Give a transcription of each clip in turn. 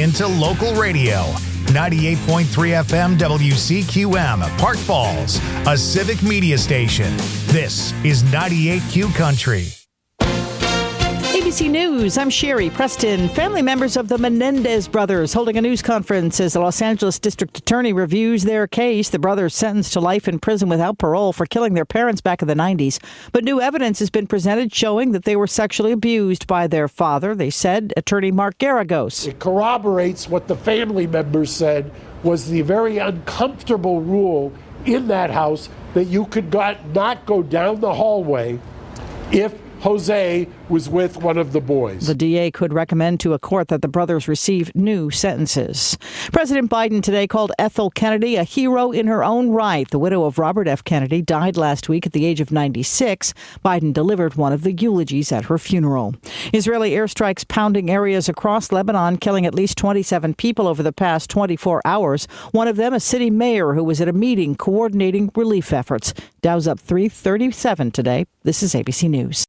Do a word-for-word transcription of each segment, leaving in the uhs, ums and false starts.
into local radio. ninety-eight point three F M W C Q M, Park Falls, a civic media station. This is ninety-eight Q Country. A B C News, I'm Sherry Preston. Family members of the Menendez brothers holding a news conference as the Los Angeles District Attorney reviews their case. The brothers sentenced to life in prison without parole for killing their parents back in the nineties. But new evidence has been presented showing that they were sexually abused by their father, they said. Attorney Mark Garagos. It corroborates what the family members said was the very uncomfortable rule in that house that you could not go down the hallway if Jose was with one of the boys. The D A could recommend to a court that the brothers receive new sentences. President Biden today called Ethel Kennedy a hero in her own right. The widow of Robert F. Kennedy died last week at the age of ninety-six. Biden delivered one of the eulogies at her funeral. Israeli airstrikes pounding areas across Lebanon, killing at least twenty-seven people over the past twenty-four hours. One of them, a city mayor who was at a meeting coordinating relief efforts. Dow's up three thirty-seven today. This is A B C News.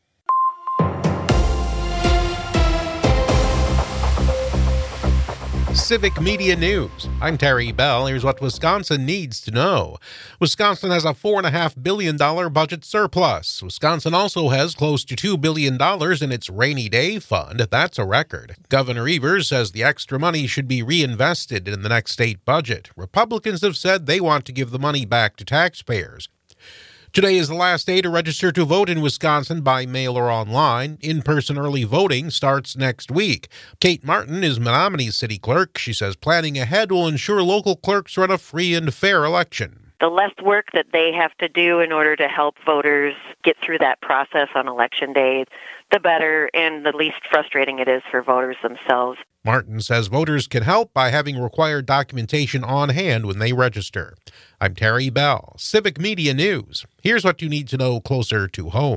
Civic Media News. I'm Terry Bell. Here's what Wisconsin needs to know. Wisconsin has a four point five billion dollars budget surplus. Wisconsin also has close to two billion dollars in its rainy day fund. That's a record. Governor Evers says the extra money should be reinvested in the next state budget. Republicans have said they want to give the money back to taxpayers. Today is the last day to register to vote in Wisconsin by mail or online. In-person early voting starts next week. Kate Martin is Menominee City Clerk. She says planning ahead will ensure local clerks run a free and fair election. The less work that they have to do in order to help voters get through that process on Election Day, the better and the least frustrating it is for voters themselves. Martin says voters can help by having required documentation on hand when they register. I'm Terry Bell, Civic Media News. Here's what you need to know closer to home.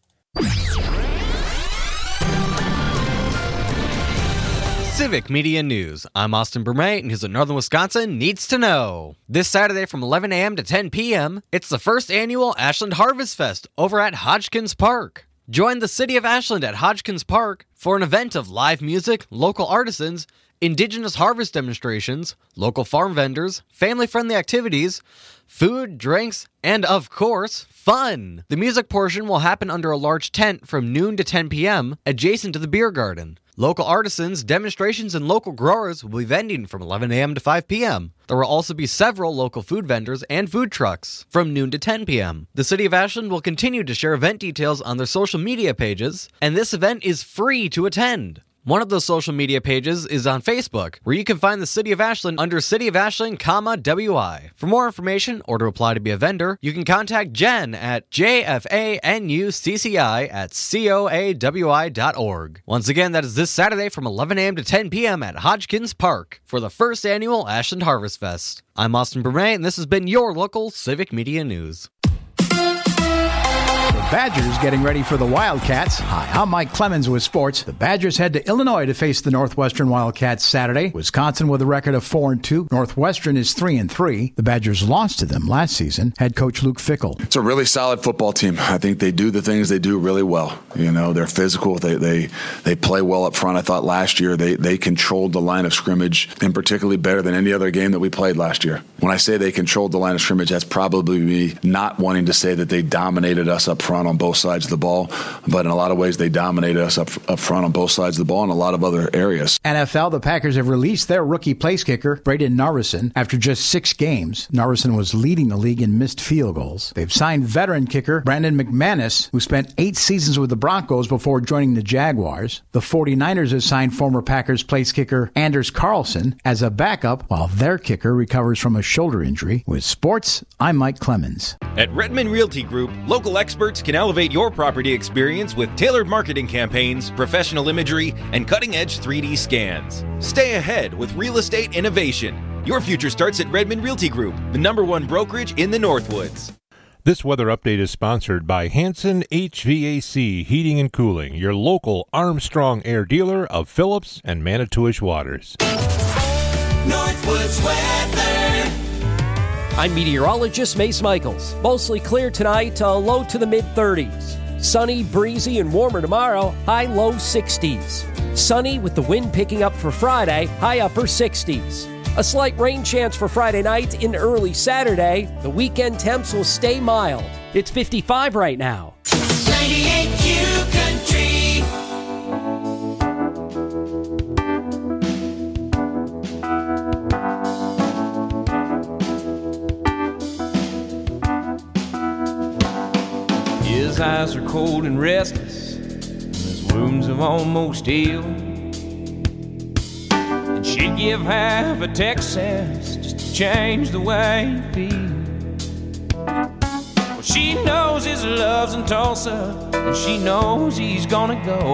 Civic Media News. I'm Austin Bermay, and here's what Northern Wisconsin needs to know. This Saturday from eleven a.m. to ten p.m., it's the first annual Ashland Harvest Fest over at Hodgkins Park. Join the city of Ashland at Hodgkins Park for an event of live music, local artisans, indigenous harvest demonstrations, local farm vendors, family-friendly activities, food, drinks, and, of course, fun. The music portion will happen under a large tent from noon to ten p.m. adjacent to the beer garden. Local artisans, demonstrations, and local growers will be vending from eleven a.m. to five p.m. There will also be several local food vendors and food trucks from noon to ten p.m. The City of Ashland will continue to share event details on their social media pages, and this event is free to attend. One of those social media pages is on Facebook, where you can find the City of Ashland under City of Ashland, comma, W I. For more information or to apply to be a vendor, you can contact Jen at J F A N U C C I at C O A W I dot org. Once again, that is this Saturday from eleven a.m. to ten p.m. at Hodgkins Park for the first annual Ashland Harvest Fest. I'm Austin Bermay, and this has been your local Civic Media News. Badgers getting ready for the Wildcats. Hi, I'm Mike Clemens with sports. The Badgers head to Illinois to face the Northwestern Wildcats Saturday. Wisconsin with a record of four and two. Northwestern is three and three. The Badgers lost to them last season. Head coach Luke Fickell. It's a really solid football team. I think they do the things they do really well. You know, they're physical. They they they play well up front. I thought last year they they controlled the line of scrimmage, and particularly better than any other game that we played last year. When I say they controlled the line of scrimmage, that's probably me not wanting to say that they dominated us up front on both sides of the ball, but in a lot of ways they dominated us up, up front on both sides of the ball in a lot of other areas. N F L, the Packers have released their rookie place kicker, Braden Narveson, after just six games. Narveson was leading the league in missed field goals. They've signed veteran kicker Brandon McManus, who spent eight seasons with the Broncos before joining the Jaguars. The 49ers have signed former Packers place kicker Anders Carlson as a backup, while their kicker recovers from a shoulder injury. With sports, I'm Mike Clemens. At Redmond Realty Group, local experts can elevate your property experience with tailored marketing campaigns, professional imagery, and cutting-edge three D scans. Stay ahead with real estate innovation. Your future starts at Redmond Realty Group, the number one brokerage in the Northwoods. This weather update is sponsored by Hanson H V A C Heating and Cooling, your local Armstrong Air dealer of Phillips and Manitowish Waters. Northwoods weather. I'm meteorologist Mace Michaels. Mostly clear tonight, uh, low to the mid thirties. Sunny, breezy, and warmer tomorrow, high low sixties. Sunny with the wind picking up for Friday, high upper sixties. A slight rain chance for Friday night into early Saturday. The weekend temps will stay mild. It's fifty-five right now. ninety-eight Q Country. His eyes are cold and restless, and his wounds have almost healed. And she'd give half a Texas just to change the way he feels. Well, she knows his love's in Tulsa, and she knows he's gonna go.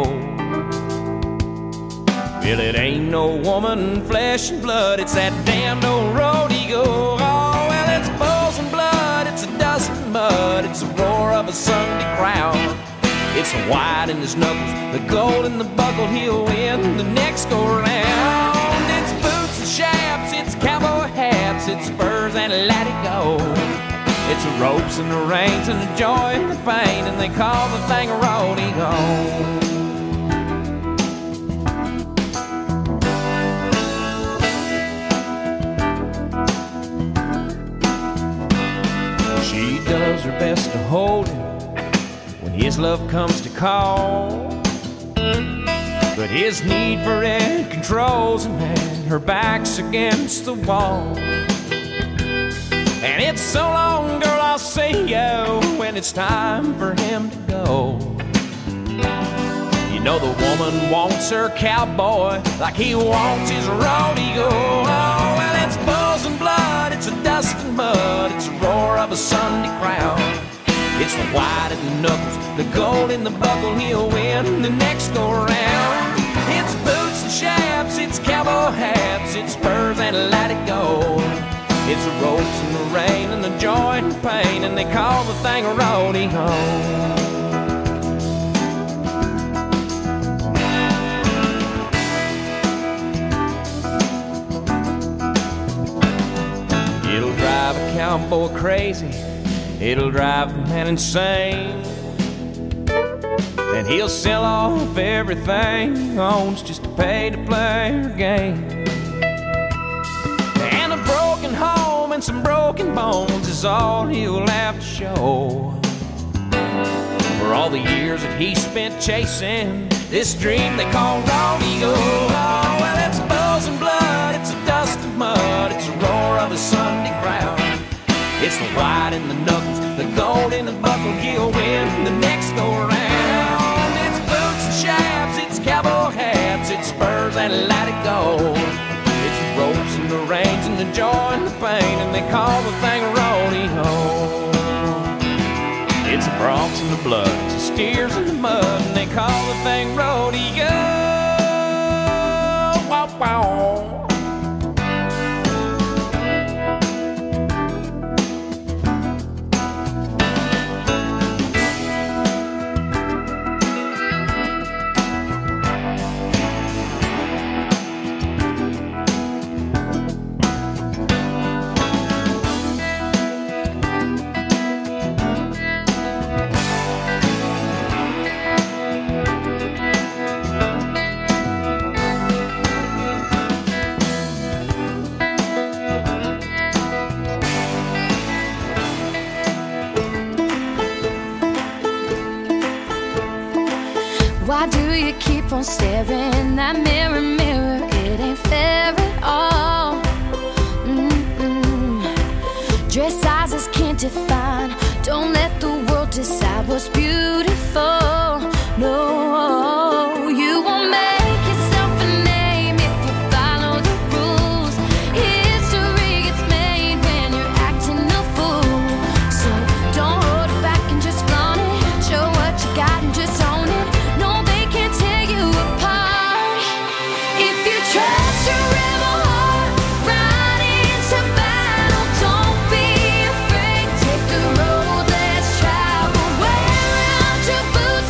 Well, it ain't no woman, flesh and blood, it's that damned old road he go. Oh, well, it's bulls and blood, it's a dust and mud, it's the roar of a Sunday crowd. It's the white in his knuckles, the gold in the buckle, he'll win the next go round. It's boots and chaps, it's cowboy hats, it's spurs and let it go. It's the ropes and the reins and the joy and the pain, and they call the thing a rodeo. She does her best to hold him when his love comes to call, but his need for it controls him, and her back's against the wall. And it's so long, girl, I'll see you when it's time for him to go. You know the woman wants her cowboy like he wants his rodeo. Oh, well, it's bulls and blood, it's a dust and mud, it's the roar of a Sunday crowd. It's the white in the knuckles, the gold in the buckle, he'll win the next go round. It's boots and chaps, it's cowboy hats, it's spurs and let it go. It's the ropes and the rain and the joy and the pain, and they call the thing a rodeo. It'll drive a cowboy crazy, it'll drive the man insane, and he'll sell off everything he owns just to pay to play her game. And a broken home and some broken bones is all he'll have to show for all the years that he spent chasing this dream they call rodeo. Oh, well, it's bulls and blood, it's a dust and mud, it's the roar of a Sunday crowd. It's the white in the knuckles, the gold in the buckle, he'll win the next go round. It's boots and chaps, it's cowboy hats, it's spurs and let it go. It's the ropes and the reins and the joy and the pain, and they call the thing a rodeo. It's the broncs and the blood, it's the steers in the mud, and they call the thing rodeo. Wow, wow. Why do you keep on staring in that mirror, mirror? It ain't fair at all. Mm-mm. Dress sizes can't define. Don't let the world decide what's beautiful. No, you won't make yourself a name if you follow the rules. History gets made when you're acting a fool. So don't hold it back and just flaunt it. Show what you got and just own it. No, they can't tear you apart. If you trust your rebel heart, ride into battle. Don't be afraid. Take the road less traveled. Wear out your boots.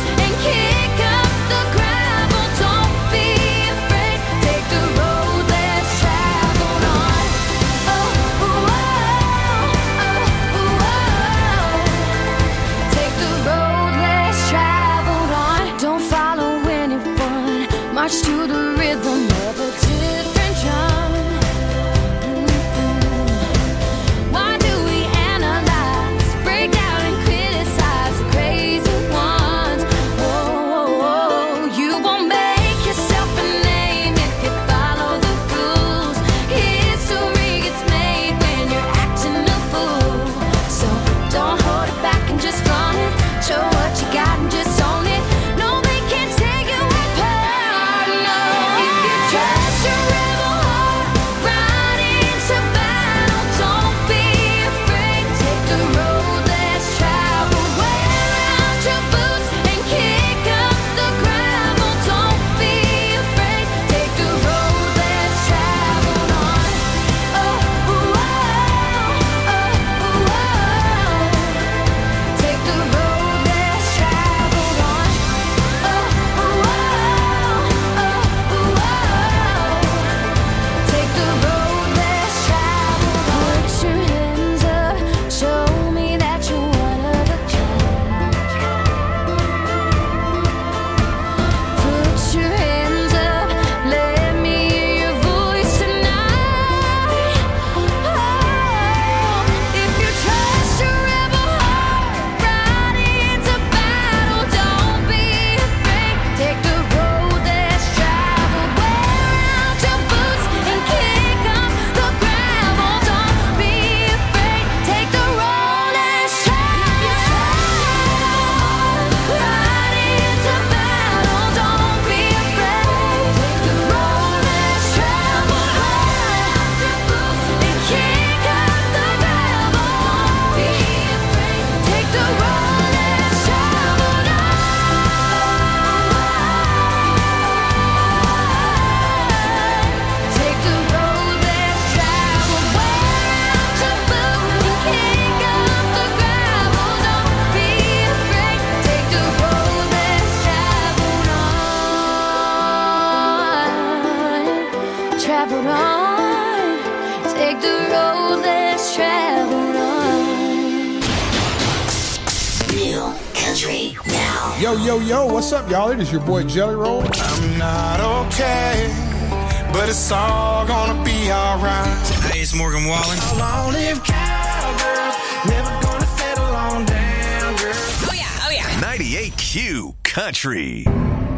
Yo, yo, yo, what's up, y'all? It is your boy Jelly Roll. I'm not okay, but it's all gonna be alright. Hey, it's Morgan Wallen. Long live cowgirls, never gonna settle on down, girl. Oh, yeah, oh, yeah. ninety-eight Q Country.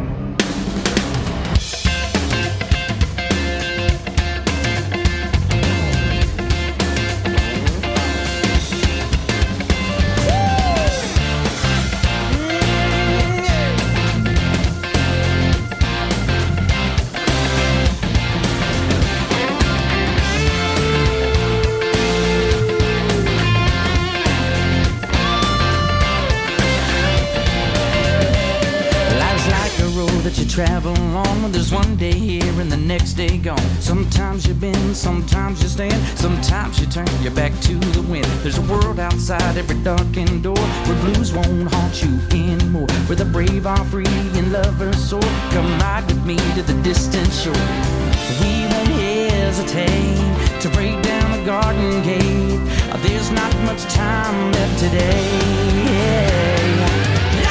That you travel on. There's one day here and the next day gone. Sometimes you bend, sometimes you stand, sometimes you turn your back to the wind. There's a world outside every darkened door where blues won't haunt you anymore, where the brave are free and lovers soar. Come ride with me to the distant shore. We won't hesitate to break down the garden gate. There's not much time left today. Yeah.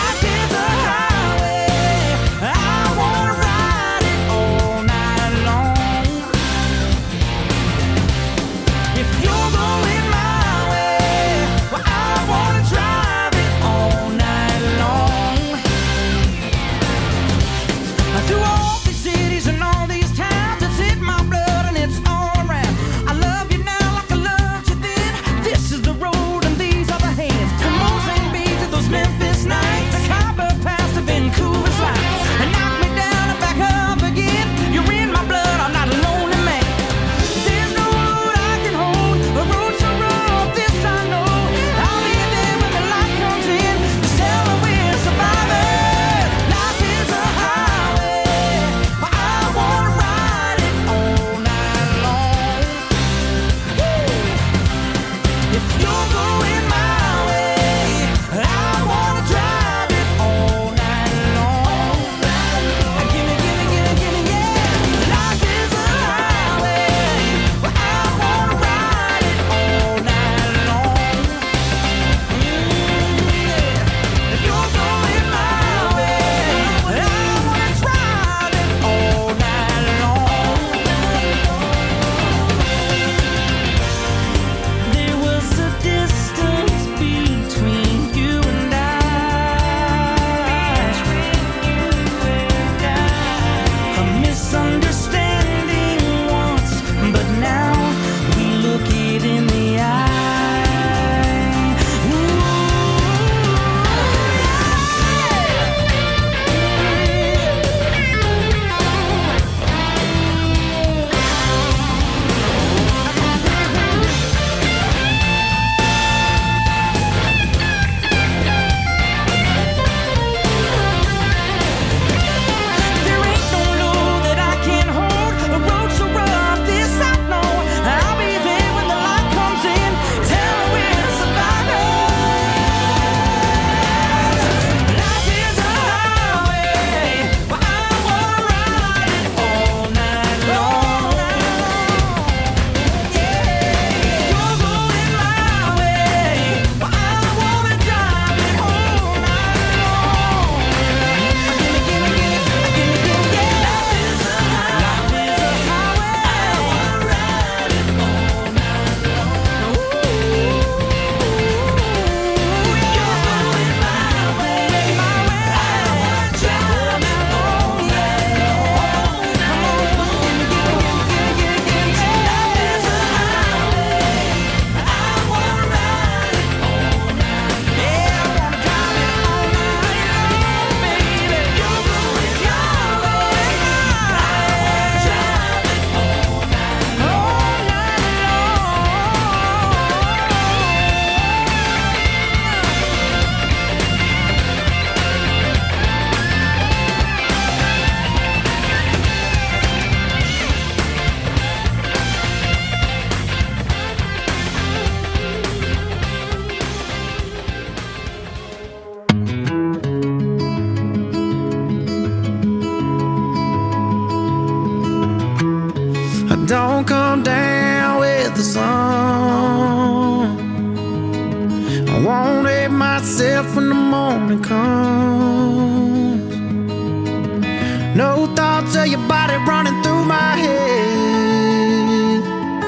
Don't come down with the sun. I won't let myself when the morning comes. no thoughts of your body running through my head.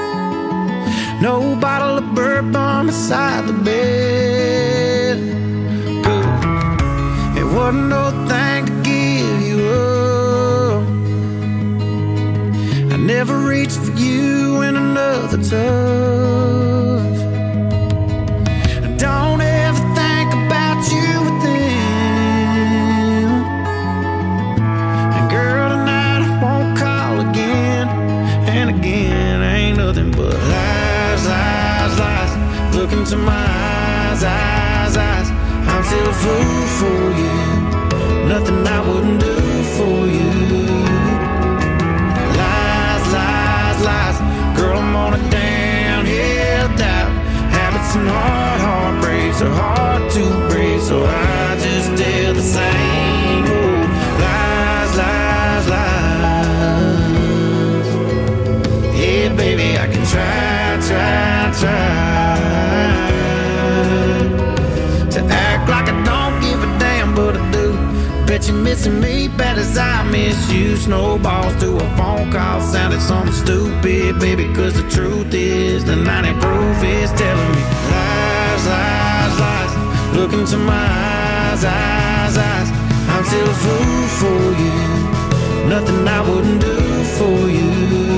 No bottle of bourbon beside the bed. Good. It wasn't no thing to give you up. I never reached for you in another touch. Don't ever think about you with them. And girl, tonight I won't call again. And again, ain't nothing but lies, lies, lies. Look into my eyes, eyes, eyes. I'm still a fool for you. Nothing I wouldn't do for you. Lies, lies, lies. Girl, I'm on a downhill doubt. Habits and hard heartbreaks are hard to break, so I just tell the same old lies, lies, lies. Yeah, baby, I can try, try, try to act like I don't give a damn, but I do. Bet you're missing me bad as I miss you. Snowballs to a phone call sounded something stupid, baby, cause the truth is the ninety proof is telling me lies, lies, lies. Look into my eyes, eyes, eyes. I'm still a fool for you. Nothing I wouldn't do for you.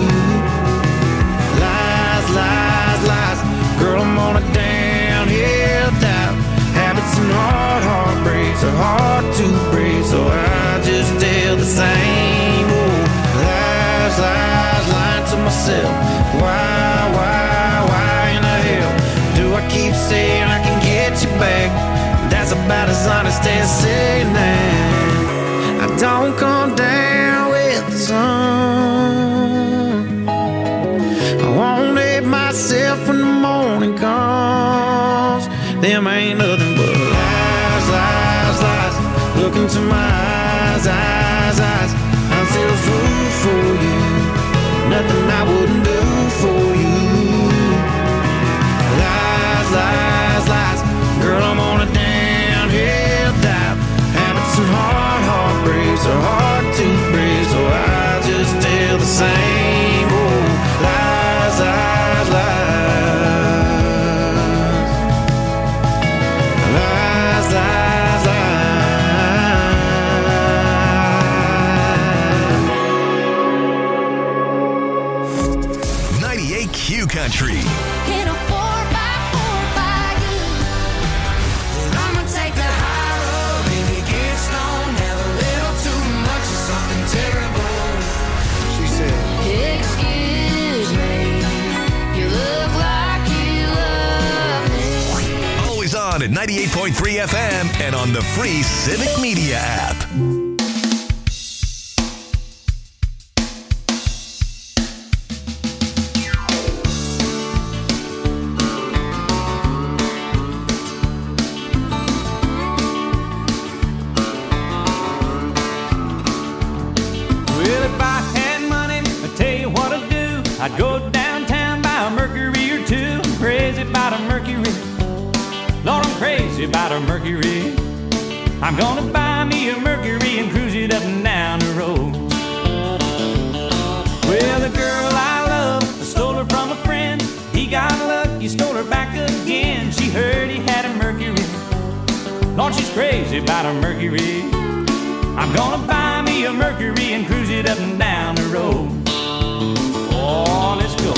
Lies, lies, lies. Girl, I'm on a downhill doubt. Habits and hard heartbreaks are hard to break, so I just tell the same old lies, lies, lying to myself. Why, why, why in the hell do I keep saying I can get you back? That's about as honest as saying that I don't come down with the sun. I won't let myself when the morning comes. Them ain't nothing but lies, lies, lies. Look into my eyes, eyes, eyes. I'm still a fool for you. Nothing I wouldn't do for you. Lies, lies, lies. Girl, I'm on a downhill dive. Habits and hard heartbreaks are hard to break, so I just tell the same old lies, lies, lies. Lies, lies, lies. ninety-eight Q Country. In a four by four by you. And I'ma take the high road, baby, get stoned, have a little too much of something terrible. She said, excuse me, you look like you love me. Always on at ninety-eight point three F M and on the free Civic Media app. I'd go downtown, buy a Mercury or two. I'm crazy about a Mercury. Lord, I'm crazy about a Mercury. I'm gonna buy me a Mercury and cruise it up and down the road. Well, the girl I love, I stole her from a friend. He got lucky, stole her back again. She heard he had a Mercury. Lord, she's crazy about a Mercury. I'm gonna buy me a Mercury and cruise it up and down the road. Oh, let's go.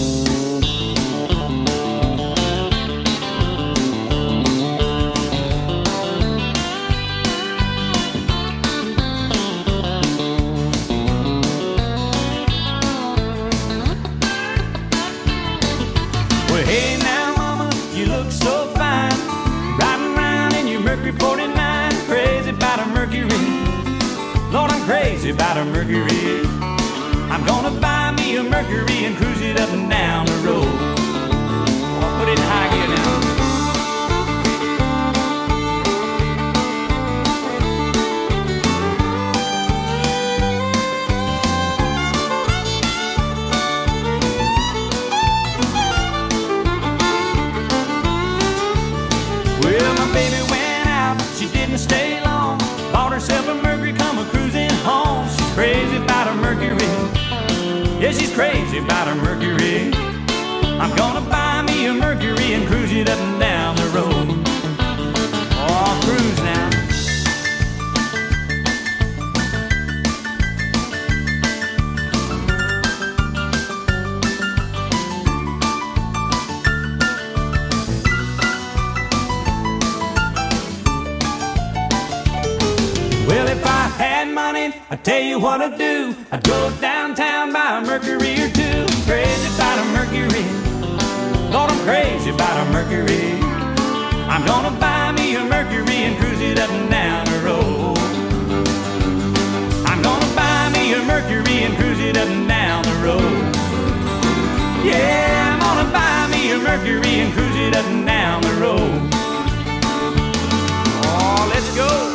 Well, hey now, mama, you look so fine. Riding around in your Mercury forty-nine. Crazy about a Mercury. Lord, I'm crazy about a Mercury. I'm gonna buy me a Mercury and cruise it up and down the road. I'll put it in high gear now. Well, my baby went out, she didn't stay long. Bought herself a Mercury, come a cruising home. She's crazy Mercury. Yeah, she's crazy about her Mercury. I'm gonna buy me a Mercury and cruise it up and down the road. Oh, cruise now. Well, if I had money, I'd tell you what I'd do. I'd go downtown, buy a Mercury or two. Crazy about a Mercury. Lord, I'm crazy about a Mercury. I'm gonna buy me a Mercury and cruise it up and down the road. I'm gonna buy me a Mercury and cruise it up and down the road. Yeah, I'm gonna buy me a Mercury and cruise it up and down the road. Oh, let's go.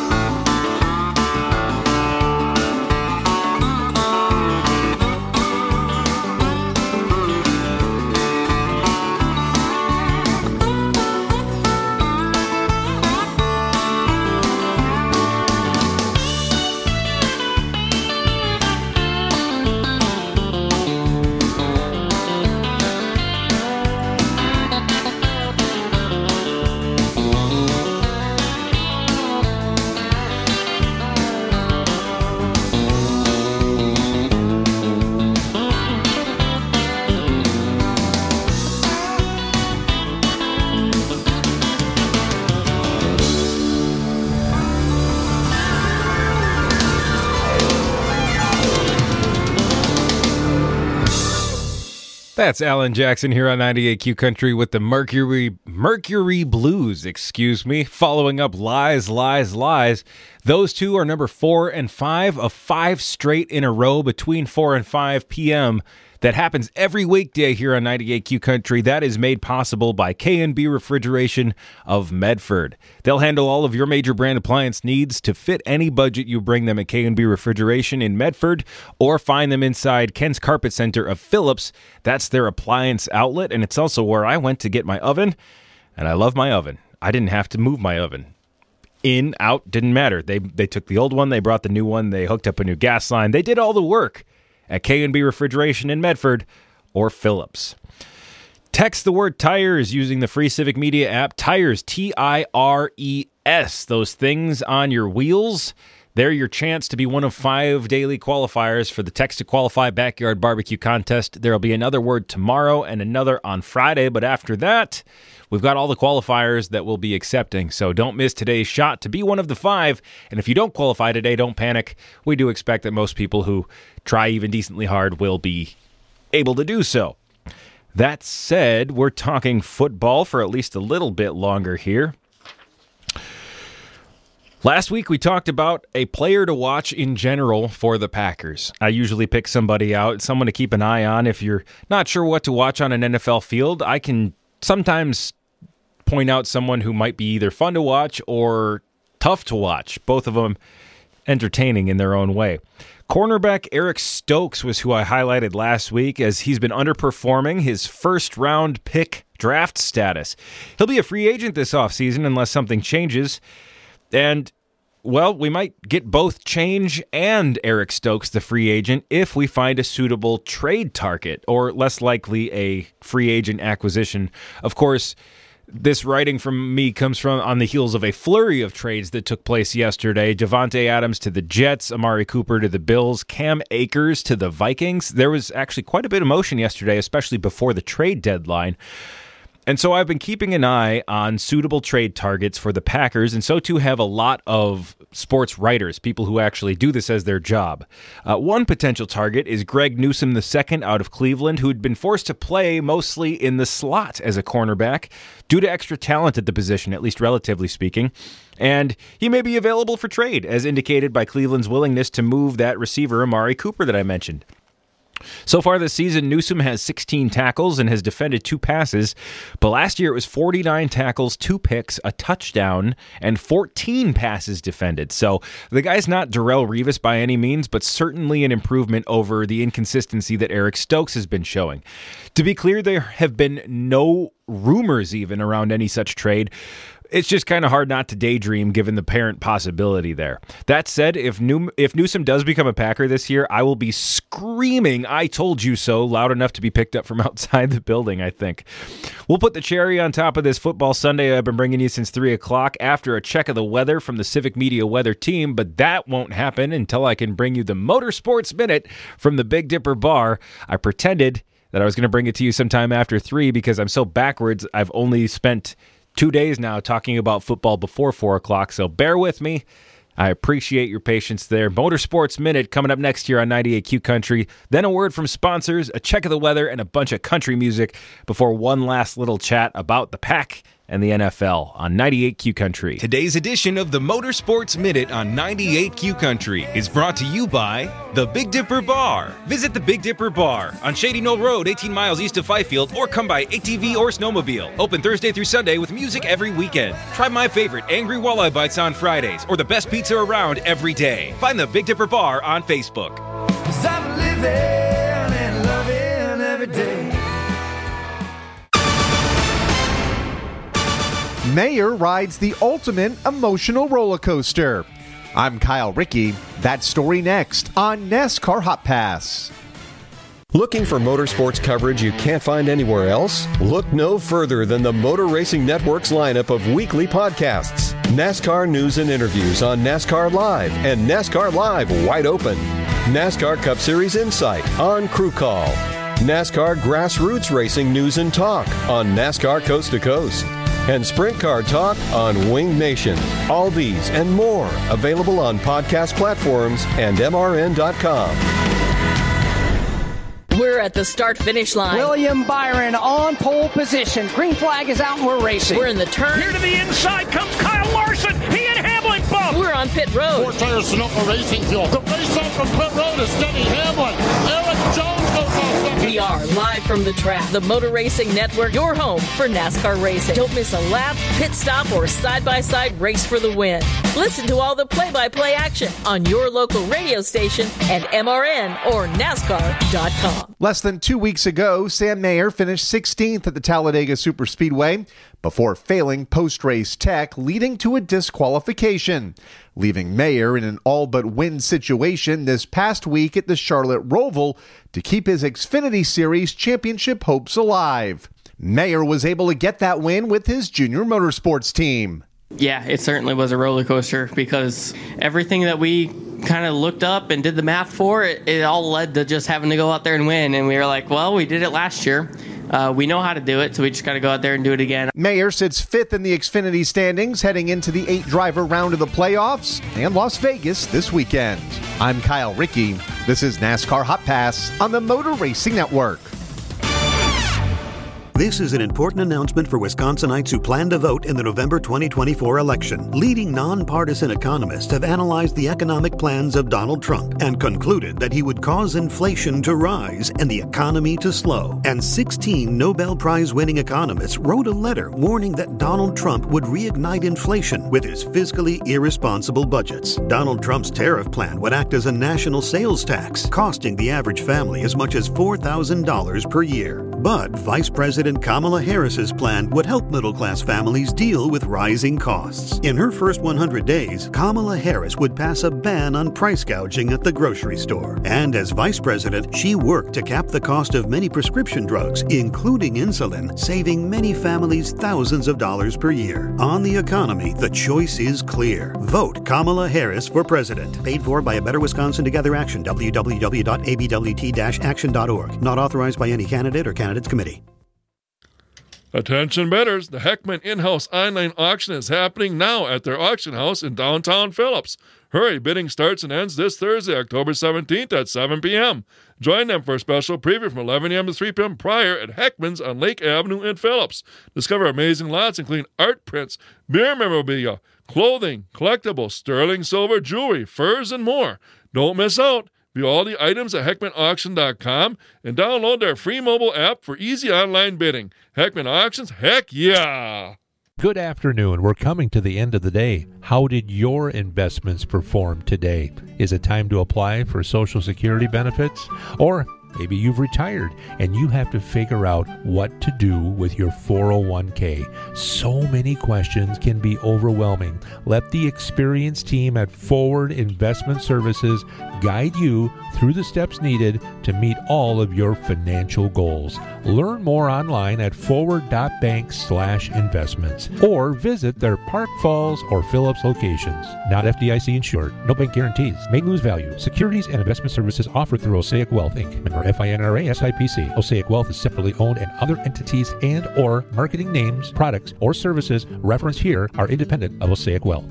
That's Alan Jackson here on ninety-eight Q Country with the Mercury Mercury Blues, excuse me, following up Lies, Lies, Lies. Those two are number four and five of five straight in a row between four and five p.m. That happens every weekday here on ninety-eight Q Country. That is made possible by K and B Refrigeration of Medford. They'll handle all of your major brand appliance needs to fit any budget you bring them at K and B Refrigeration in Medford, or find them inside Ken's Carpet Center of Phillips. That's their appliance outlet, and it's also where I went to get my oven, and I love my oven. I didn't have to move my oven. In, out, didn't matter. They they took the old one, they brought the new one, they hooked up a new gas line. They did all the work at K and B Refrigeration in Medford or Phillips. Text the word tires using the free Civic Media app. Tires, T I R E S. Those things on your wheels. They're your chance to be one of five daily qualifiers for the Text to Qualify Backyard Barbecue Contest. There will be another word tomorrow and another on Friday, but after that, we've got all the qualifiers that we'll be accepting, so don't miss today's shot to be one of the five. And if you don't qualify today, don't panic. We do expect that most people who try even decently hard will be able to do so. That said, we're talking football for at least a little bit longer here. Last week, we talked about a player to watch in general for the Packers. I usually pick somebody out, someone to keep an eye on. If you're not sure what to watch on an N F L field, I can sometimes point out someone who might be either fun to watch or tough to watch. Both of them entertaining in their own way. Cornerback Eric Stokes was who I highlighted last week, as he's been underperforming his first-round pick draft status. He'll be a free agent this offseason unless something changes. And, well, we might get both Change and Eric Stokes, the free agent, if we find a suitable trade target, or less likely a free agent acquisition. Of course, this writing from me comes from on the heels of a flurry of trades that took place yesterday. Devontae Adams to the Jets, Amari Cooper to the Bills, Cam Akers to the Vikings. There was actually quite a bit of motion yesterday, especially before the trade deadline. And so I've been keeping an eye on suitable trade targets for the Packers, and so too have a lot of sports writers, people who actually do this as their job. Uh, one potential target is Greg Newsome the second out of Cleveland, who had been forced to play mostly in the slot as a cornerback due to extra talent at the position, at least relatively speaking. And he may be available for trade, as indicated by Cleveland's willingness to move that receiver, Amari Cooper, that I mentioned. So far this season, Newsome has sixteen tackles and has defended two passes, but last year it was forty-nine tackles, two picks, a touchdown, and fourteen passes defended. So the guy's not Darrelle Revis by any means, but certainly an improvement over the inconsistency that Eric Stokes has been showing. To be clear, there have been no rumors even around any such trade. it's just kind of hard not to daydream given the parent possibility there. That said, if New- if Newsome does become a Packer this year, I will be screaming, "I told you so," loud enough to be picked up from outside the building, I think. We'll put the cherry on top of this football Sunday I've been bringing you since three o'clock after a check of the weather from the Civic Media weather team, but that won't happen until I can bring you the Motorsports Minute from the Big Dipper Bar. I pretended that I was going to bring it to you sometime after three because I'm so backwards. I've only spent two days now talking about football before four o'clock, so bear with me. I appreciate your patience there. Motorsports Minute coming up next year on ninety-eight Q Country. Then a word from sponsors, a check of the weather, and a bunch of country music before one last little chat about the Pack and the N F L on ninety-eight Q Country. Today's edition of the Motorsports Minute on ninety-eight Q Country is brought to you by the Big Dipper Bar. Visit the Big Dipper Bar on Shady Knoll Road, eighteen miles east of Fifield, or come by A T V or snowmobile. Open Thursday through Sunday with music every weekend. Try my favorite Angry Walleye Bites on Fridays or the best pizza around every day. Find the Big Dipper Bar on Facebook. 'Cause I'm living and loving every day. Mayer rides the ultimate emotional roller coaster. I'm Kyle Rickey. That story next on NASCAR Hot Pass. Looking for motorsports coverage you can't find anywhere else? Look no further than the Motor Racing Network's lineup of weekly podcasts. NASCAR news and interviews on NASCAR Live and NASCAR Live Wide Open. NASCAR Cup Series Insight on Crew Call. NASCAR Grassroots Racing News and Talk on NASCAR Coast to Coast. And Sprint Car Talk on Wing Nation. All these and more available on podcast platforms and M R N dot com. We're at the start-finish line. William Byron on pole position. Green flag is out and we're racing. We're in the turn. Here to the inside comes Kyle Larson. He and Hamlin bump. We're on pit road. Four tires Sonoma Racing Fuel. The race up from pit road is Denny Hamlin. Eric Jones goes off second. We are live from the track. The Motor Racing Network, your home for NASCAR racing. Don't miss a lap, pit stop, or side-by-side race for the win. Listen to all the play-by-play action on your local radio station at M R N or NASCAR dot com. Less than two weeks ago, Sam Mayer finished sixteenth at the Talladega Superspeedway before failing post-race tech, leading to a disqualification, leaving Mayer in an all-but-win situation this past week at the Charlotte Roval to keep his Xfinity Series championship hopes alive. Mayer was able to get that win with his junior motorsports team. Yeah, it certainly was a roller coaster because everything that we kind of looked up and did the math for, it, it all led to just having to go out there and win. And we were like, well, we did it last year. Uh, we know how to do it, so we just got to go out there and do it again. Mayer sits fifth in the Xfinity standings heading into the eight-driver round of the playoffs and Las Vegas this weekend. I'm Kyle Rickey. This is NASCAR Hot Pass on the Motor Racing Network. This is an important announcement for Wisconsinites who plan to vote in the November twenty twenty-four election. Leading nonpartisan economists have analyzed the economic plans of Donald Trump and concluded that he would cause inflation to rise and the economy to slow. And sixteen Nobel Prize-winning economists wrote a letter warning that Donald Trump would reignite inflation with his fiscally irresponsible budgets. Donald Trump's tariff plan would act as a national sales tax, costing the average family as much as four thousand dollars per year. But Vice President Kamala Harris's plan would help middle-class families deal with rising costs. In her first one hundred days, Kamala Harris would pass a ban on price gouging at the grocery store. And as vice president, she worked to cap the cost of many prescription drugs, including insulin, saving many families thousands of dollars per year. On the economy, the choice is clear. Vote Kamala Harris for president. Paid for by a Better Wisconsin Together Action, w w w dot a b w t dash action dot org. Not authorized by any candidate or candidates committee. Attention bidders, the Heckman in-house online auction is happening now at their auction house in downtown Phillips. Hurry, bidding starts and ends this Thursday, October seventeenth at seven p.m. Join them for a special preview from eleven a.m. to three p.m. prior at Heckman's on Lake Avenue in Phillips. Discover amazing lots including art prints, beer memorabilia, clothing, collectibles, sterling silver, jewelry, furs, and more. Don't miss out. View all the items at heckman auction dot com and download their free mobile app for easy online bidding. Heckman Auctions, heck yeah! Good afternoon. We're coming to the end of the day. How did your investments perform today? Is it time to apply for Social Security benefits? Or Maybe you've retired and you have to figure out what to do with your four oh one k. So many questions can be overwhelming. Let the experienced team at Forward Investment Services guide you through the steps needed to meet all of your financial goals. Learn more online at forward.bank slash investments or visit their Park Falls or Phillips locations. Not F D I C insured. No bank guarantees. May lose value. Securities and investment services offered through Osaic Wealth, Incorporated. Member F I N R A S I P C. Osaic Wealth is separately owned, and other entities and or marketing names, products, or services referenced here are independent of Osaic Wealth.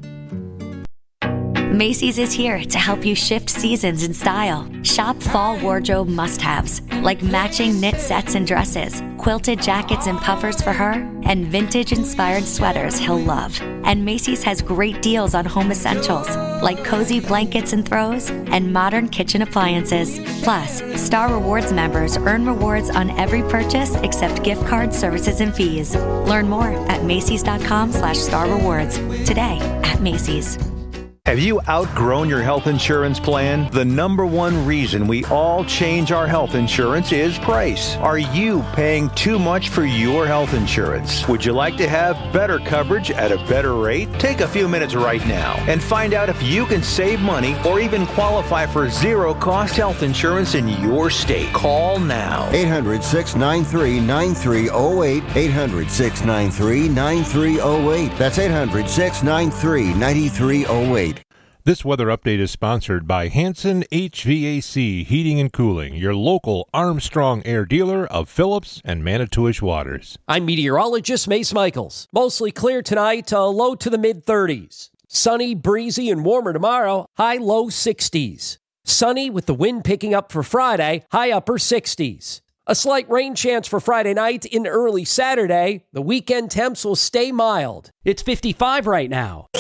Macy's is here to help you shift seasons in style. Shop fall wardrobe must-haves like matching knit sets and dresses, quilted jackets and puffers for her, and vintage-inspired sweaters he'll love. And Macy's has great deals on home essentials like cozy blankets and throws and modern kitchen appliances. Plus, Star Rewards members earn rewards on every purchase except gift cards, services, and fees. Learn more at Macys.com slash Star Rewards. Today at Macy's. Have you outgrown your health insurance plan? The number one reason we all change our health insurance is price. Are you paying too much for your health insurance? Would you like to have better coverage at a better rate? Take a few minutes right now and find out if you can save money or even qualify for zero-cost health insurance in your state. Call now. eight hundred, six nine three, nine three zero eight. eight hundred, six nine three, nine three zero eight. That's eight hundred, six nine three, nine three zero eight. This weather update is sponsored by Hanson H V A C Heating and Cooling, your local Armstrong Air dealer of Phillips and Manitowish Waters. I'm meteorologist Mace Michaels. Mostly clear tonight, uh, low to the mid-thirties. Sunny, breezy, and warmer tomorrow, high low sixties. Sunny with the wind picking up for Friday, high upper sixties. A slight rain chance for Friday night in early Saturday. The weekend temps will stay mild. It's fifty-five right now.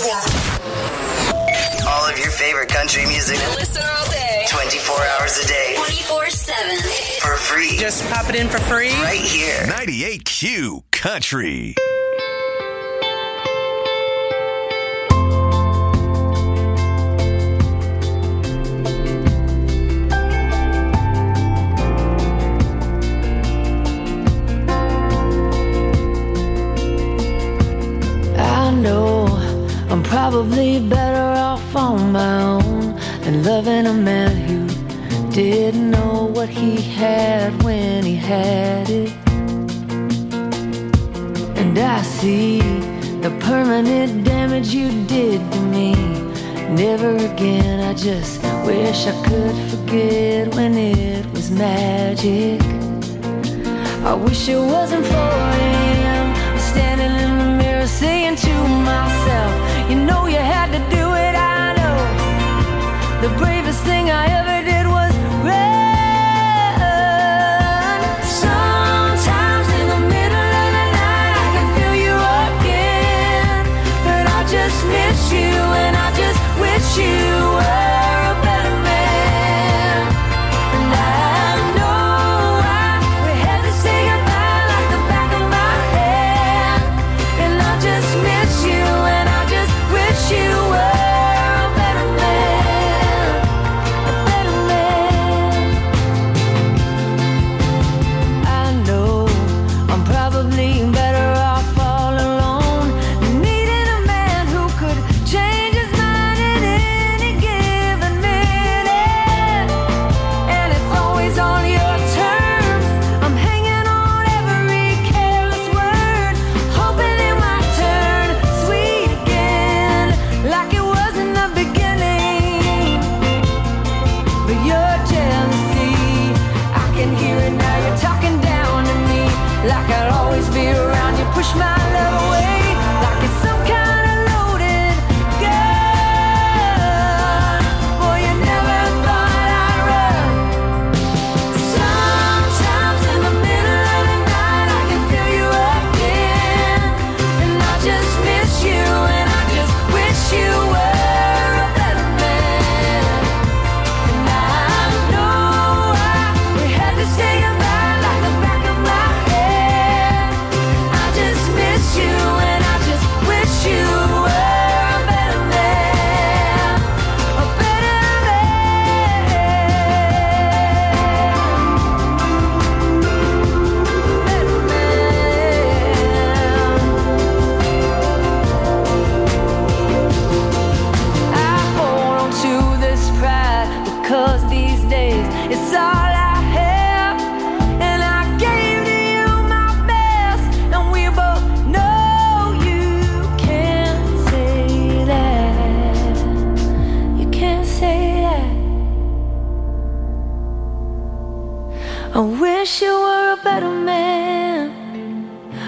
All of your favorite country music. Listen all day. twenty-four hours a day. twenty-four seven. For free. Just pop it in for free. Right here. ninety-eight Q Country. I know I'm probably better off on my own than loving a man who didn't know what he had when he had it. And I see the permanent damage you did to me. Never again, I just wish I could forget when it was magic. I wish it wasn't for him. I'm standing in the mirror saying to myself, you know you had to do it, I know. The bravest thing I ever did was run. Sometimes in the middle of the night I can feel you again, but I just miss you and I just wish you were a better man. And I know I we had to say goodbye like the back of my hand, and I just miss you and I just wish you were a better man, a better man. I know I'm probably better off all alone, needing a man who could change his mind at any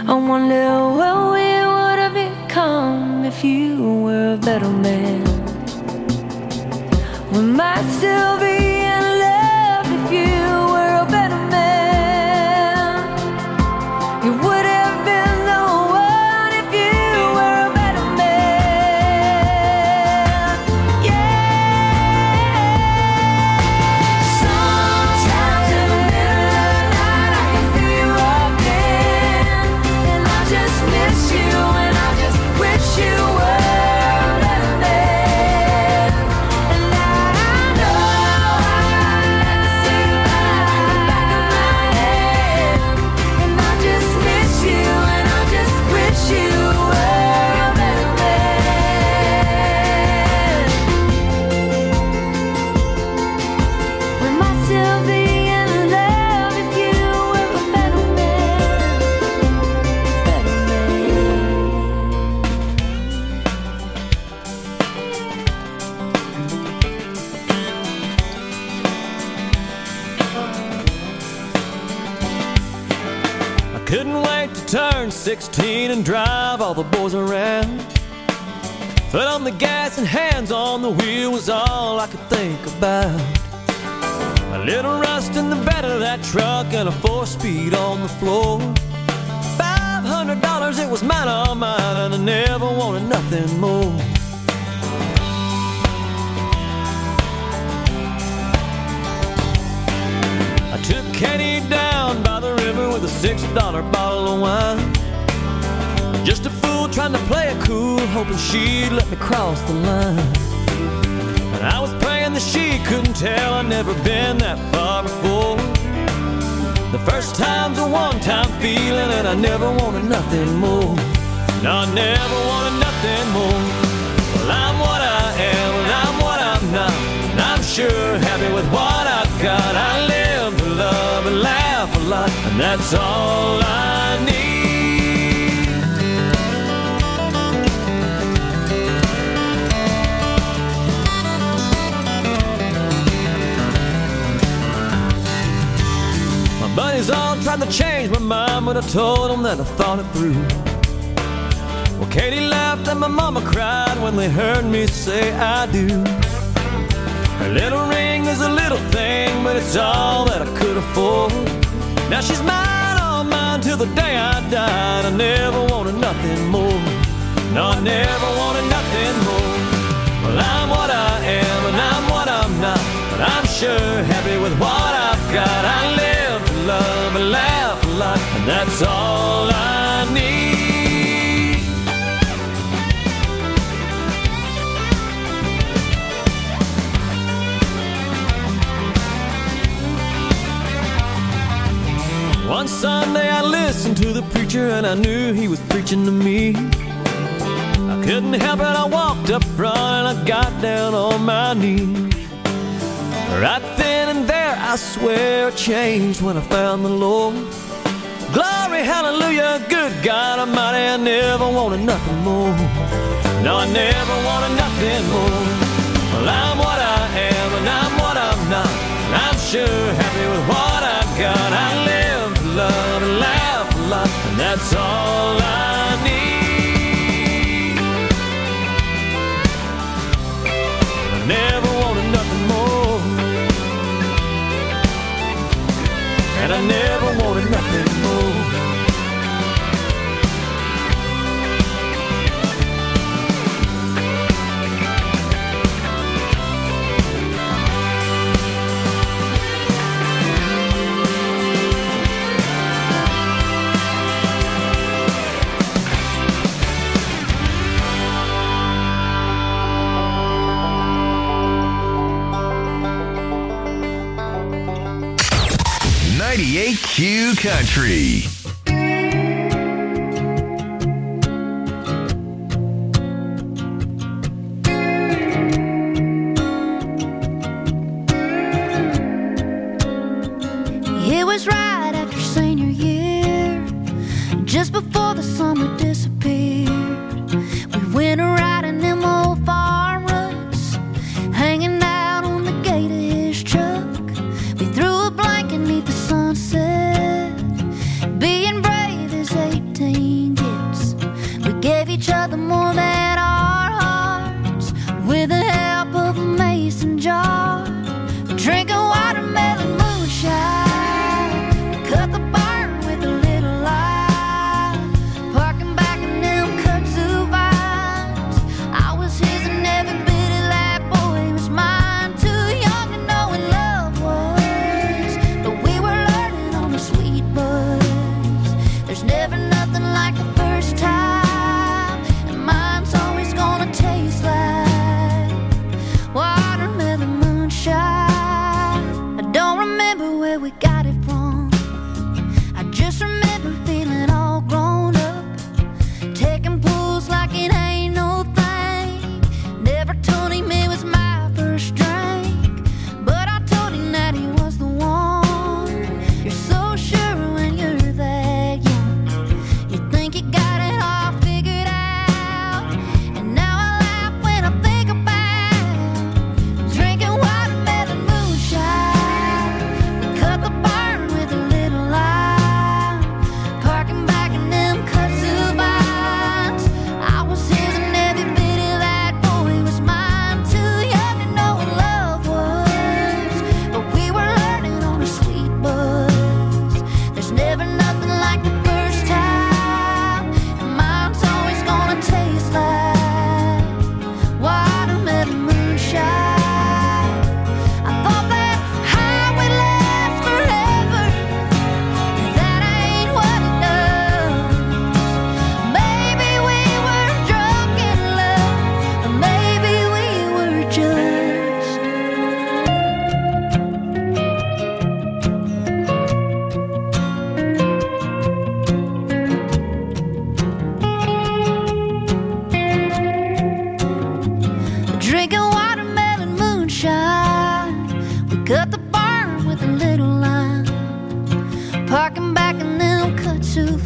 I wonder what we would have become if you were a better man. We might still be in love if you were a better man. You would have been the one if you were a better man. Yeah. Sometimes in the middle of the night I can feel you again, and I just miss you, and I just wish you were a better man. And I know I never see you back in the back of my head, and I just miss you, and I just wish you were a better man. We might still be in love if you were a better man. Better man. I couldn't wait to turn sixteen and drive all the boys around. Foot on the gas and hands on the wheel was all I could think about. A little rust in the bed of that truck and a four-speed on the floor. Five hundred dollars, it was mine, all mine, and I never wanted nothing more. I took Katie down by the river with a six dollar bottle of wine. Just a fool trying to play it cool, hoping she'd let me cross the line. And I was praying that she couldn't tell I'd never been that far before. The first time's a one-time feeling, and I never wanted nothing more. No, I never wanted nothing more. Well, I'm what I am, and I'm what I'm not, and I'm sure happy with what I've got. I live to love and laugh a lot, and that's all I need. My buddies all tried to change my mind, but I told them that I thought it through. Well, Katie laughed and my mama cried when they heard me say I do. Her little ring is a little thing, but it's all that I could afford. Now she's mine, all mine, till the day I died. I never wanted nothing more. No, I never wanted nothing more. Well, I'm what I am, and I'm what I'm not, but I'm sure happy with what I've got. I live to love and laugh a lot, and that's all I need. One Sunday I listened to the preacher, and I knew he was preaching to me. I couldn't help it, I walked up front and I got down on my knees. Right then and there, I swear I changed when I found the Lord. Glory, hallelujah, good God Almighty, I never wanted nothing more. No, I never wanted nothing more. Well, I'm what I am, and I'm what I'm not, and I'm sure happy with what I've got. I live to love and laugh a lot, and that's all I need. I never wanted nothing more, and I never wanted nothing more. ninety-eight Q Country. It was right after senior year, just before the summer disappeared. We went riding them old farm ruts, hanging out on the gate of his truck. We threw a blanket neath the sunset, being brave as eighteen.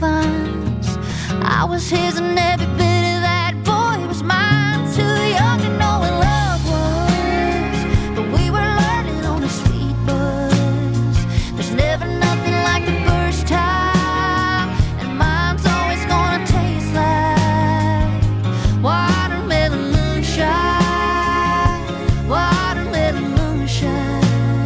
confines. I was his and every bit of that boy was mine. Too young to know what love was, but we were learning on a sweet buzz. There's never nothing like the first time, and mine's always gonna taste like watermelon moonshine, watermelon moonshine.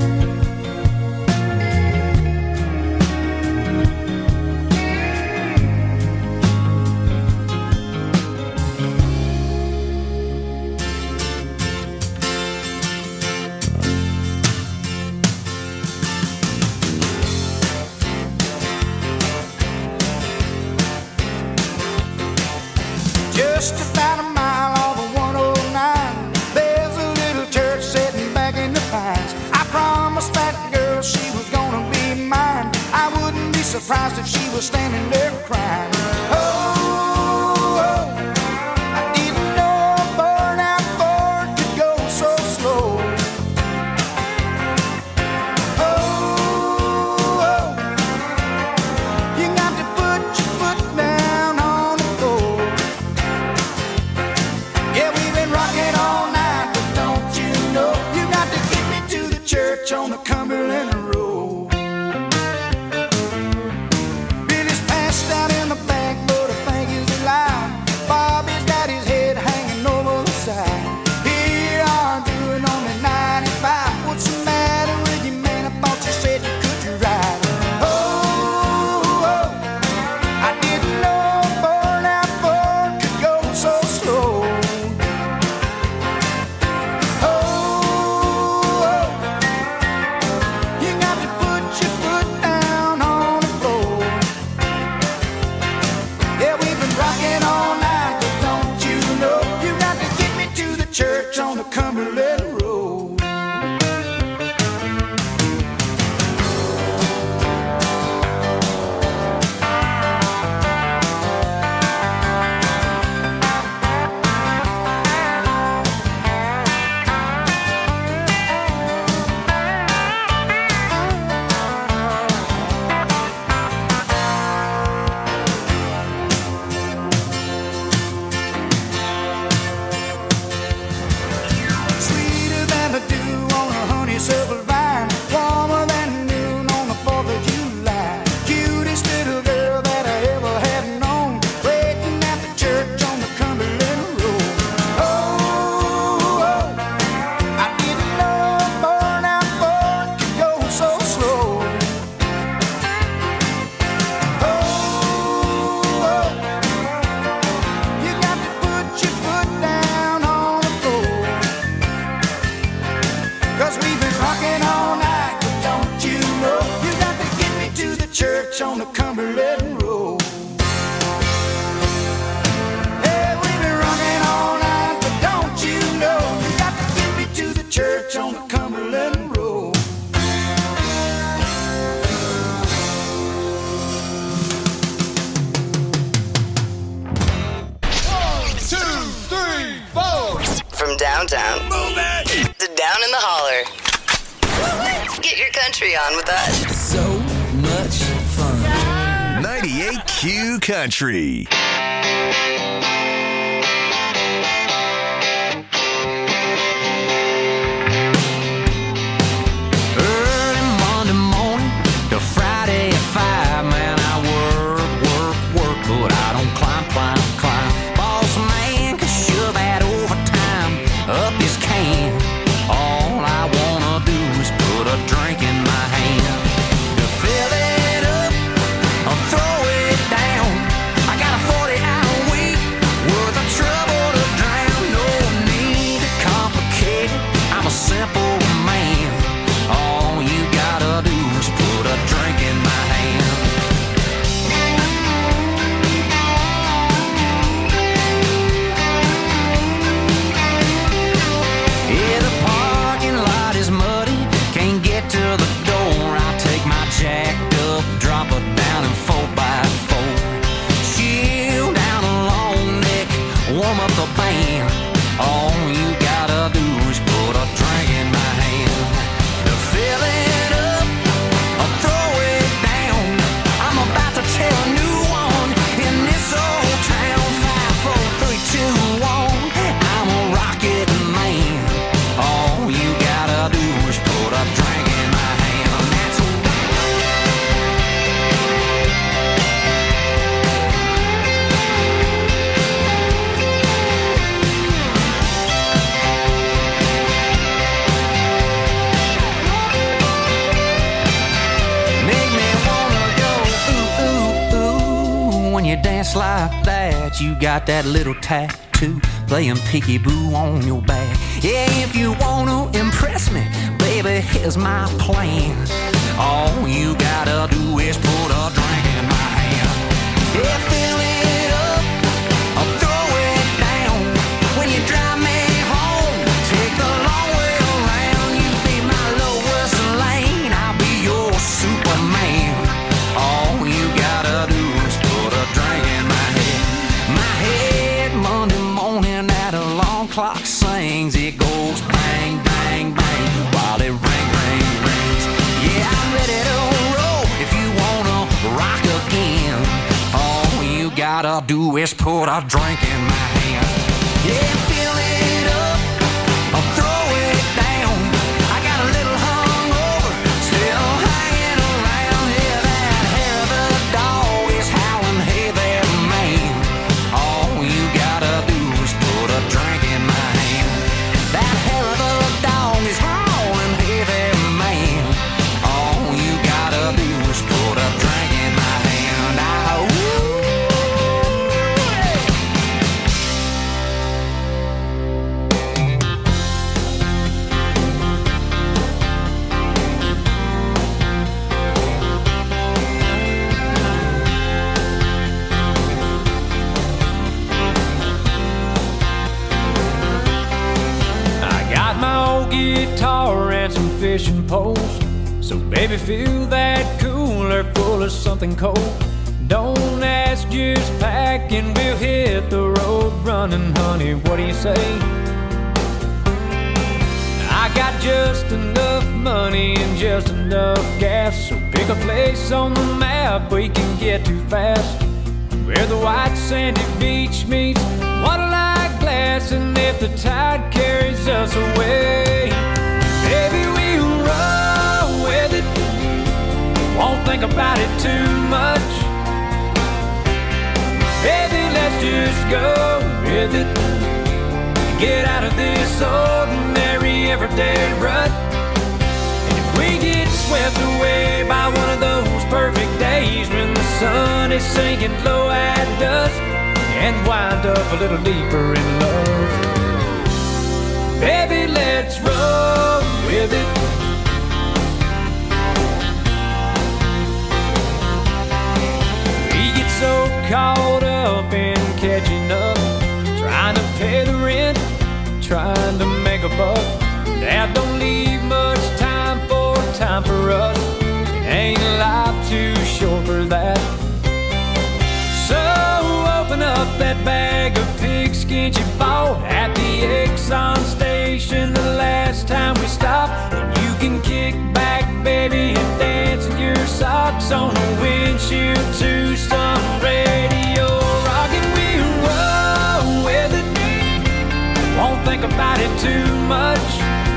Just about a mile off of one oh nine, there's a little church sitting back in the pines. I promised that girl she was gonna be mine. I wouldn't be surprised if she was standing there crying. Oh, oh, I didn't know a burnout Ford could go so slow. Oh, oh, you got to put your foot down on the floor. Yeah, we've been rocking all night, but don't you know you got to get me to the church on the Cumberland Road. Billy's passed out in the back, but I think he's alive. Bobby's got his head hanging over the side. Here I'm doing only ninety-five. What's the matter with you, man? I thought you said you could ride. Oh, oh, I didn't know a burnout Ford could go so slow. Oh, oh, you got to put your foot down on the floor. Yeah, we've been rocking all night, but don't you know you got to get me to the church on the Cumberland Road. Sweeter than the dew on a honeysuckle vine, warmer than noon on the fourth of July. Cutest little girl that I ever had known, waiting at the church on the Cumberland Road. Oh, oh, I didn't know a burnout Ford could go so slow. Oh, oh, you got to put your foot down on the floor. Cause we've been rocking all night, but don't you know you got to get me to the church on the Cumberland Road. Hey, we've been rocking all night, but don't you know you got to get me to the church on the Cumberland Road. Two, three, four. From downtown to down in the holler. Get your country on with us. So much fun. ninety-eight Q Country. Early Monday morning to Friday at five, man, I work, work, work, but I don't climb, climb, climb. Boss man can shove that overtime up his can. All I wanna do is put a drink in my hand. To fill it up or throw it down, I got a forty hour week ass like that, you got that little tattoo playing peekaboo on your back. Yeah, if you wanna impress me, baby, here's my plan. All you gotta do is put a drink in my hand. Yeah, fill it up, I'll throw it down. When you drive me home, take the long way around. You be my Lois Lane, I'll be your Superman. All you gotta do is put a drink in my head. My head, Monday morning at alarm clock sings. It goes bang, bang, bang, while it ring, ring, rings. Yeah, I'm ready to roll if you wanna rock again. All you gotta do is put a drink in my hand. Yeah, fill it up, I'll throw it down. I got a little hungover, still hanging around. Yeah, that hair of the dog is howling, hey there, man. All you gotta do is put a drink in my hand. That hair of the dog is howling, hey there, man. All you gotta do is put a drink in my hand. Ah, ooh. I got my old guitar and some fishing poles. So baby, fill that cooler full of something cold. Don't ask, just pack and we'll hit the road running, honey. What do you say? I got just enough money and just enough gas. So pick a place on the map we can get to fast, where the white sandy beach meets water-like glass. And if the tide carries us away, baby, we'll roll with it. Won't think about it too much. Baby, let's just go with it. Get out of this ordinary everyday rut. And if we get swept away by one of those perfect days when the sun is sinking low at dusk, and wind up a little deeper in love, baby, let's roll with it. We get so caught up in catching up, trying to pay the rent, trying to make a buck, that don't leave much time for time for us. Ain't life too short for that? So open up that bag of pigskin you bought at the Exxon station the last time we stopped, and you can kick back, baby, and dance in your socks on the windshield to some radio rock, and we'll roll with it. Won't think about it too much.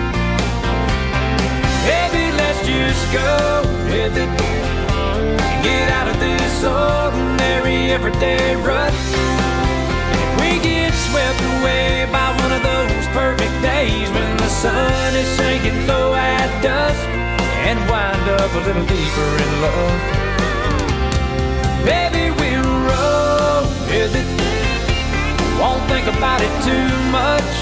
Baby, let's just go with it. Get out of this ordinary everyday rut. If we get swept away by one of those perfect days when the sun is sinking low at dusk, and wind up a little deeper in love, baby, we'll roll with it. Won't think about it too much.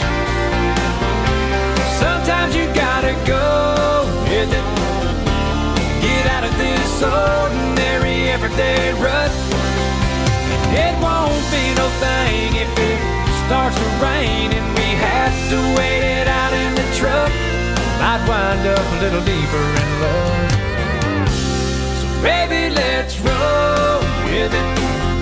Sometimes you gotta go with it. Get out of this ordinary everyday rut. It won't be no thing if it starts to rain and we have to wait it out in the truck. Might wind up a little deeper in love. So baby, let's roll with it.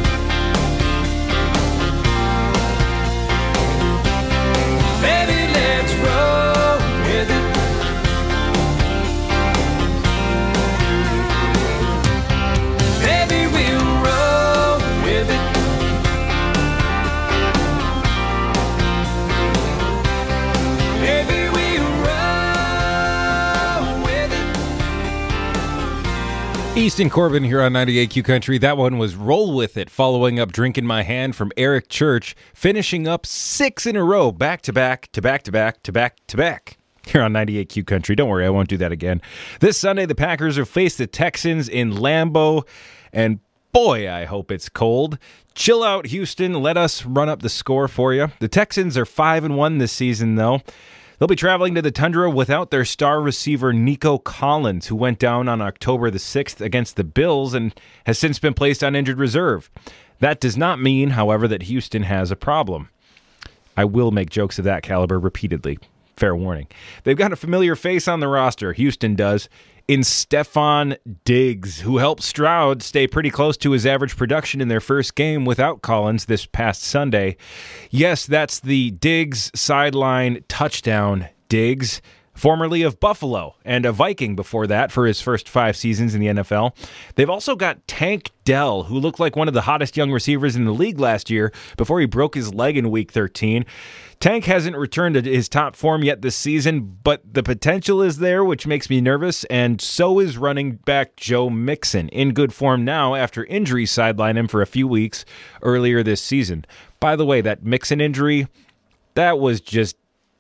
Baby, let's roll with it. Baby, we'll roll with it. Baby, we'll roll with it. Easton Corbin here on ninety-eight Q Country. That one was Roll With It, following up Drink in My Hand from Eric Church, finishing up six in a row, back to back, to back to back, to back to back. Here on ninety-eight Q Country. Don't worry, I won't do that again. This Sunday, the Packers will face the Texans in Lambeau, and Boy, I hope it's cold. Chill out, Houston. Let us run up the score for you. The Texans are five and one this season, though. They'll be traveling to the Tundra without their star receiver Nico Collins, who went down on October the sixth against the Bills and has since been placed on injured reserve. That does not mean, however, that Houston has a problem. I will make jokes of that caliber repeatedly. Fair warning. They've got a familiar face on the roster, Houston does, in Stefon Diggs, who helped Stroud stay pretty close to his average production in their first game without Collins this past Sunday. Yes, that's the Diggs sideline touchdown Diggs, formerly of Buffalo and a Viking before that for his first five seasons in the N F L. They've also got Tank Dell, who looked like one of the hottest young receivers in the league last year before he broke his leg in week thirteen. Tank hasn't returned to his top form yet this season, but the potential is there, which makes me nervous, and so is running back Joe Mixon, in good form now after injury sidelined him for a few weeks earlier this season. By the way, that Mixon injury, that was just,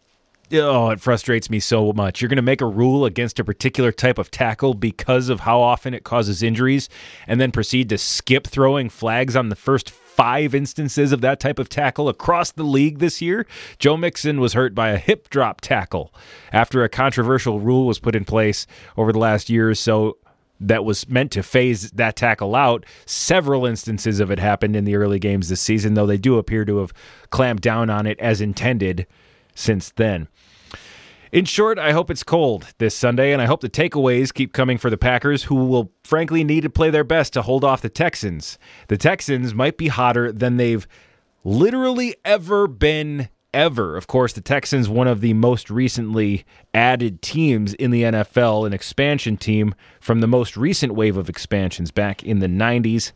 oh, it frustrates me so much. You're going to make a rule against a particular type of tackle because of how often it causes injuries, and then proceed to skip throwing flags on the first five instances of that type of tackle across the league this year. Joe Mixon was hurt by a hip drop tackle after a controversial rule was put in place over the last year or so that was meant to phase that tackle out. Several instances of it happened in the early games this season, though they do appear to have clamped down on it as intended since then. In short, I hope it's cold this Sunday, and I hope the takeaways keep coming for the Packers, who will frankly need to play their best to hold off the Texans. The Texans might be hotter than they've literally ever been, ever. Of course, the Texans, one of the most recently added teams in the N F L, an expansion team from the most recent wave of expansions back in the nineties.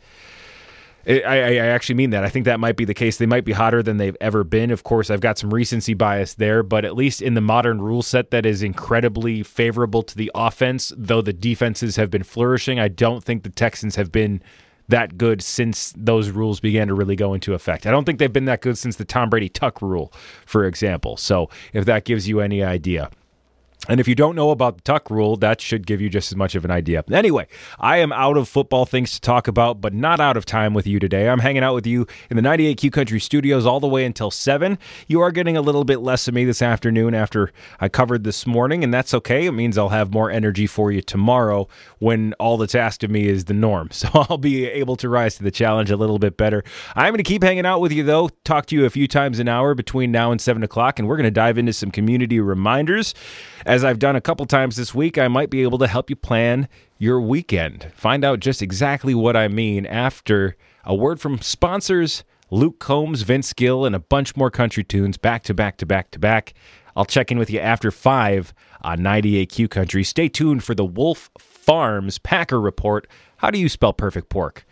I, I, I actually mean that. I think that might be the case. They might be hotter than they've ever been. Of course, I've got some recency bias there, but at least in the modern rule set that is incredibly favorable to the offense, though the defenses have been flourishing, I don't think the Texans have been that good since those rules began to really go into effect. I don't think they've been that good since the Tom Brady tuck rule, for example. So if that gives you any idea. And if you don't know about the tuck rule, that should give you just as much of an idea. Anyway, I am out of football things to talk about, but not out of time with you today. I'm hanging out with you in the ninety-eight Q Country studios all the way until seven. You are getting a little bit less of me this afternoon after I covered this morning, and that's okay. It means I'll have more energy for you tomorrow when all that's asked of me is the norm. So I'll be able to rise to the challenge a little bit better. I'm going to keep hanging out with you, though. Talk to you a few times an hour between now and seven o'clock, and we're going to dive into some community reminders. As I've done a couple times this week, I might be able to help you plan your weekend. Find out just exactly what I mean after a word from sponsors, Luke Combs, Vince Gill, and a bunch more country tunes back to back to back to back. I'll check in with you after five on ninety-eight Q Country. Stay tuned for the Wolf Farms Packer Report. How do you spell perfect pork?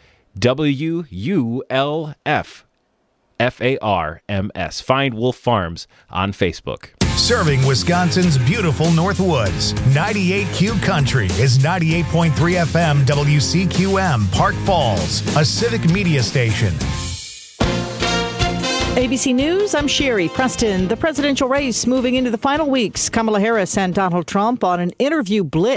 W U L F F A R M S. Find Wolf Farms on Facebook. Serving Wisconsin's beautiful North Woods. ninety-eight Q Country is ninety-eight point three F M W C Q M, Park Falls, a civic media station. A B C News, I'm Sherry Preston. The presidential race moving into the final weeks. Kamala Harris and Donald Trump on an interview blitz.